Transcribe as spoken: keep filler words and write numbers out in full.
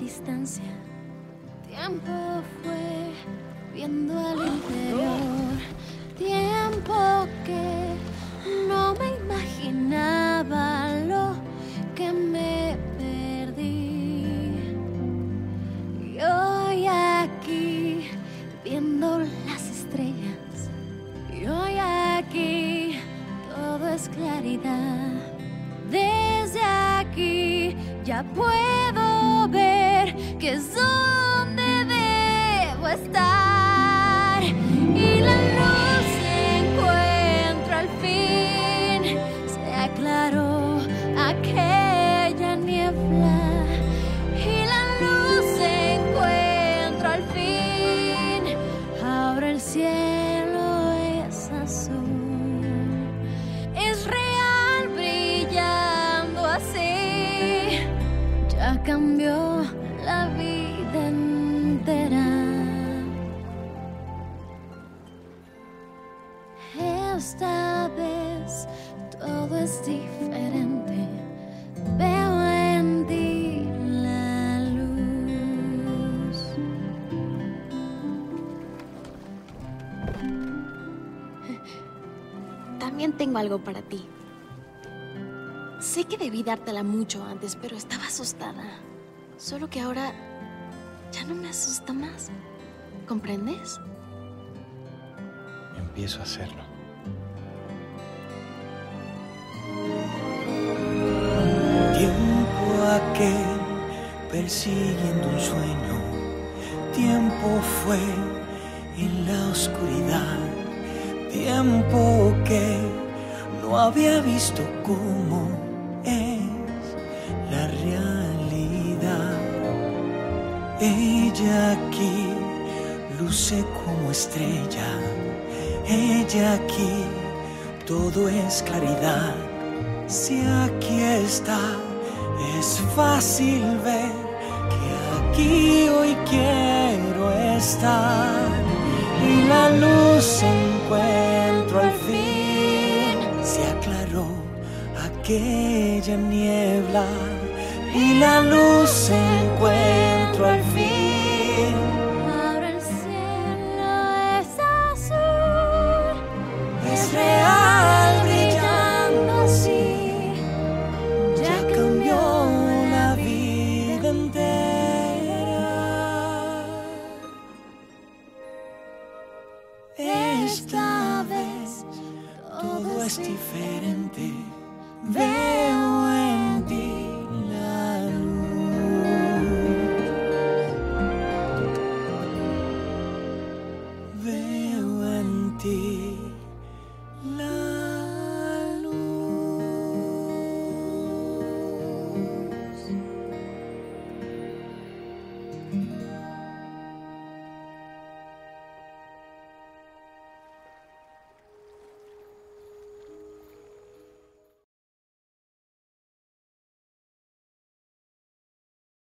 distancia. Tiempo fue viendo al interior. Tiempo que no me imaginaba lo que me perdí. Y hoy aquí viendo las estrellas. Y hoy aquí todo es claridad. Desde aquí ya puedo ver que es donde debo estar. Y la luz encuentro al fin. Se aclaró aquella niebla. Y la luz encuentro al fin. Ahora el cielo es azul. Es real brillando así. Ya cambió la vida entera. Esta vez todo es diferente. Veo en ti la luz. También tengo algo para ti. Sé que debí dártela mucho antes, pero estaba asustada. Solo que ahora ya no me asusta más. ¿Comprendes? Empiezo a hacerlo. Tiempo aquel persiguiendo un sueño. Tiempo fue en la oscuridad. Tiempo que no había visto cómo es la realidad. Ella aquí luce como estrella. Ella aquí todo es claridad. Si aquí está, es fácil ver que aquí hoy quiero estar. Y la luz encuentro al fin. Se aclaró aquella niebla. Y la luz encuentro al fin. Ahora el cielo es azul. Es real brillando así. Ya cambió la vida entera. Esta vez todo es diferente. Veo